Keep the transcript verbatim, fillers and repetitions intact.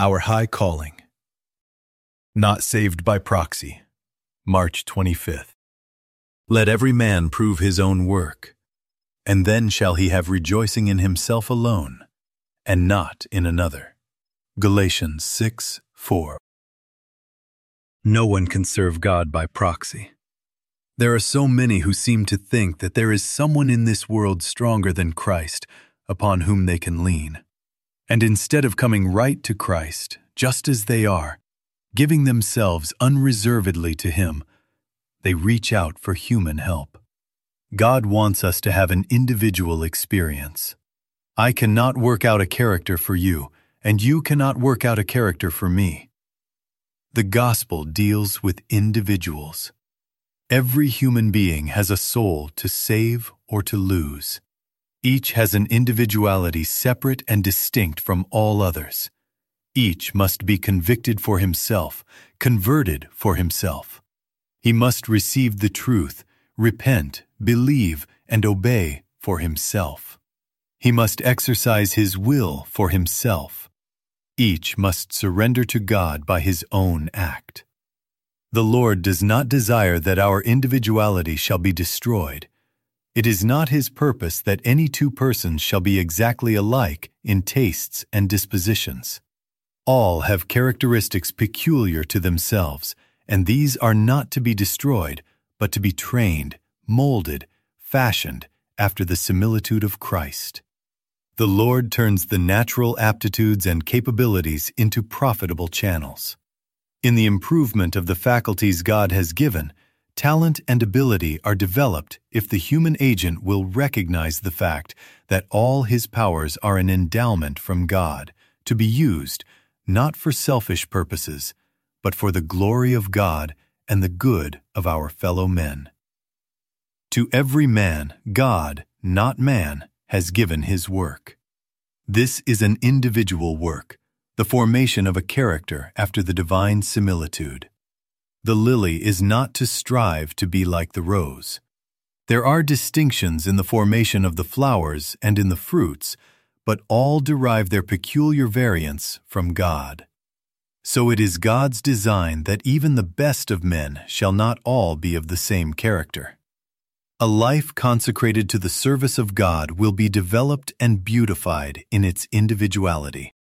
Our High Calling. Not Saved by Proxy, March twenty-fifth. Let every man prove his own work, and then shall he have rejoicing in himself alone, and not in another. Galatians six four. No one can serve God by proxy. There are so many who seem to think that there is someone in this world stronger than Christ upon whom they can lean. And instead of coming right to Christ, just as they are, giving themselves unreservedly to Him, they reach out for human help. God wants us to have an individual experience. I cannot work out a character for you, and you cannot work out a character for me. The gospel deals with individuals. Every human being has a soul to save or to lose. Each has an individuality separate and distinct from all others. Each must be convicted for himself, converted for himself. He must receive the truth, repent, believe, and obey for himself. He must exercise his will for himself. Each must surrender to God by his own act. The Lord does not desire that our individuality shall be destroyed. It is not His purpose that any two persons shall be exactly alike in tastes and dispositions. All have characteristics peculiar to themselves, and these are not to be destroyed, but to be trained, molded, fashioned after the similitude of Christ. The Lord turns the natural aptitudes and capabilities into profitable channels. In the improvement of the faculties God has given, talent and ability are developed if the human agent will recognize the fact that all his powers are an endowment from God, to be used not for selfish purposes, but for the glory of God and the good of our fellow men. To every man, God, not man, has given his work. This is an individual work, the formation of a character after the divine similitude. The lily is not to strive to be like the rose. There are distinctions in the formation of the flowers and in the fruits, but all derive their peculiar variance from God. So it is God's design that even the best of men shall not all be of the same character. A life consecrated to the service of God will be developed and beautified in its individuality.